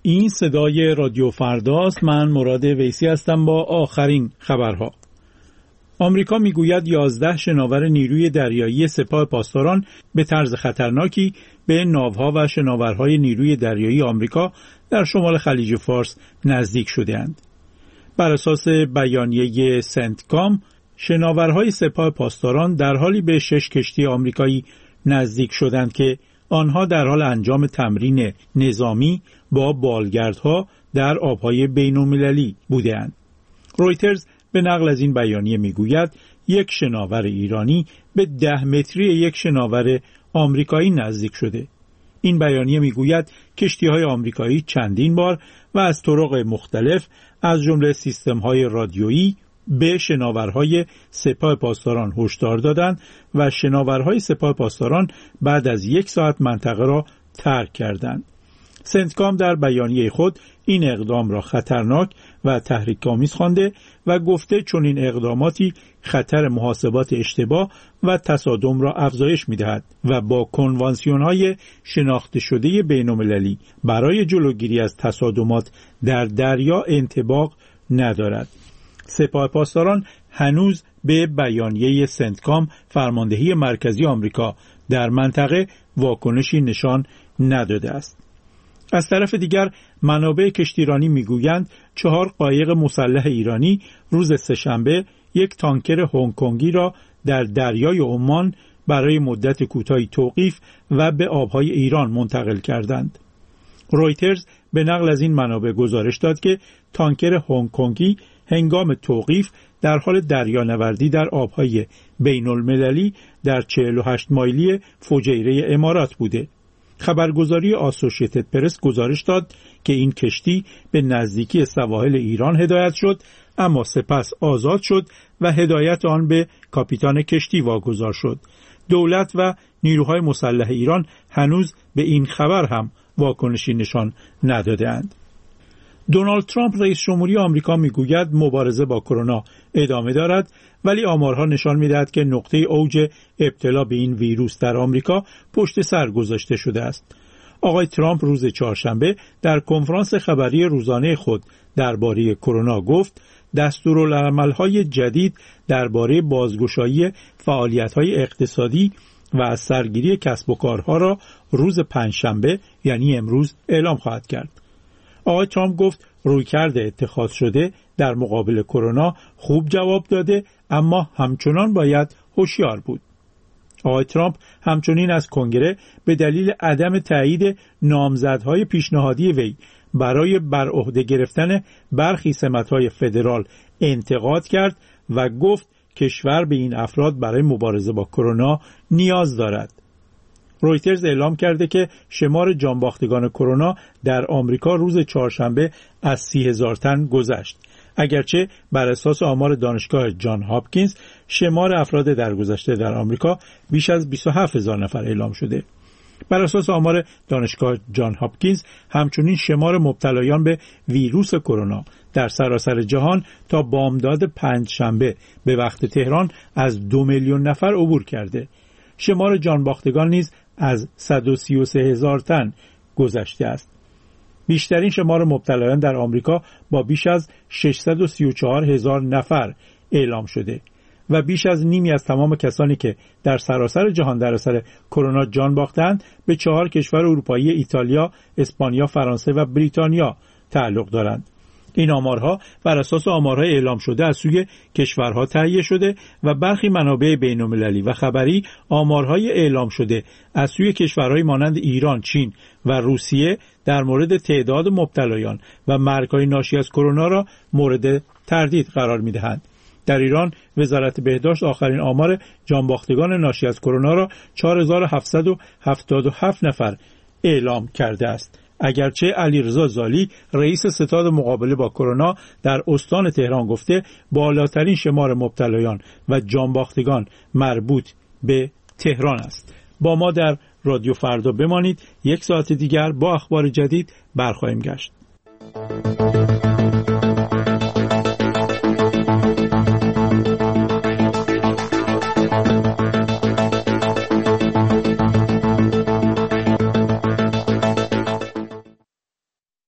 این صدای رادیو فرداست. من مراد ویسی هستم با آخرین خبرها. آمریکا میگوید 11 شناور نیروی دریایی سپاه پاسداران به طرز خطرناکی به ناوها و شناورهای نیروی دریایی آمریکا در شمال خلیج فارس نزدیک شده‌اند. بر اساس بیانیه سنتکام، شناورهای سپاه پاسداران در حالی به 6 کشتی آمریکایی نزدیک شدند که آنها در حال انجام تمرین نظامی با بالگردها در آبهای بین‌المللی بودند. رویترز به نقل از این بیانیه میگوید یک شناور ایرانی به 10 متری یک شناور آمریکایی نزدیک شده. این بیانیه میگوید کشتی‌های آمریکایی چندین بار و از طرق مختلف از جمله سیستم‌های رادیویی به شناورهای سپاه پاسداران هشدار دادند و شناورهای سپاه پاسداران بعد از 1 ساعت منطقه را ترک کردند. سنتکام در بیانیه خود این اقدام را خطرناک و تحریک‌آمیز خوانده و گفته چنین اقداماتی خطر محاسبات اشتباه و تصادم را افزایش می‌دهد و با کنوانسیون‌های شناخته شده بین‌المللی برای جلوگیری از تصادمات در دریا انطباق ندارد. سپاه پاسداران هنوز به بیانیه سنتکام، فرماندهی مرکزی آمریکا در منطقه، واکنشی نشان نداده است. از طرف دیگر منابع کشتیرانی میگویند 4 قایق مسلح ایرانی روز سه‌شنبه یک تانکر هنگ کنگی را در دریای عمان برای مدت کوتاهی توقیف و به آبهای ایران منتقل کردند. رویترز به نقل از این منابع گزارش داد که تانکر هنگ کنگی هنگام توقیف در حال دریانوردی در آبهای بین‌المللی در 48 مایلی فجیره امارات بوده. خبرگزاری آسوشیتد پرس گزارش داد که این کشتی به نزدیکی سواحل ایران هدایت شد، اما سپس آزاد شد و هدایت آن به کاپیتان کشتی واگذار شد. دولت و نیروهای مسلح ایران هنوز به این خبر هم واکنشی نشان نداده‌اند. دونالد ترامپ رئیس جمهوری آمریکا میگوید مبارزه با کرونا ادامه دارد، ولی آمارها نشان میدهد که نقطه اوج ابتلا به این ویروس در آمریکا پشت سر گذاشته شده است. آقای ترامپ روز چهارشنبه در کنفرانس خبری روزانه خود درباره کرونا گفت دستورالعمل‌های جدید درباره بازگشایی فعالیت‌های اقتصادی و از سرگیری کسب و کارها را روز پنجشنبه یعنی امروز اعلام خواهد کرد. آقای ترامپ گفت رویکرد اتخاذ شده در مقابل کرونا خوب جواب داده، اما همچنان باید هوشیار بود. آقای ترامپ همچنین از کنگره به دلیل عدم تایید نامزدهای پیشنهادی وی برای بر عهده گرفتن برخی سمت‌های فدرال انتقاد کرد و گفت کشور به این افراد برای مبارزه با کرونا نیاز دارد. رویترز اعلام کرده که شمار جانباختگان کرونا در آمریکا روز چهارشنبه از 30,000 تن گذشت. اگرچه بر اساس آمار دانشگاه جان هاپکینز شمار افراد درگذشته در آمریکا بیش از 27,000 نفر اعلام شده. بر اساس آمار دانشگاه جان هاپکینز همچنین شمار مبتلایان به ویروس کرونا در سراسر جهان تا بامداد پنجشنبه به وقت تهران از 2 میلیون نفر عبور کرده. شمار جانباختگان نیز از 133,000 تن گذشته است. بیشترین شمار مبتلایان در آمریکا با بیش از 634,000 نفر اعلام شده و بیش از نیمی از تمام کسانی که در سراسر جهان در اثر کرونا جان باختند به 4 کشور اروپایی ایتالیا، اسپانیا، فرانسه و بریتانیا تعلق دارند. این آمارها بر اساس آمارهای اعلام شده از سوی کشورها تهیه شده و برخی منابع بین‌المللی و خبری آمارهای اعلام شده از سوی کشورهای مانند ایران، چین و روسیه در مورد تعداد مبتلایان و مرگ‌های ناشی از کرونا را مورد تردید قرار می‌دهند. در ایران وزارت بهداشت آخرین آمار جانباختگان ناشی از کرونا را 4777 نفر اعلام کرده است. اگرچه علیرضا زالی رئیس ستاد مقابله با کرونا در استان تهران گفته بالاترین شمار مبتلایان و جانباختگان مربوط به تهران است. با ما در رادیو فردا بمانید. 1 ساعت دیگر با اخبار جدید برخواهیم گشت.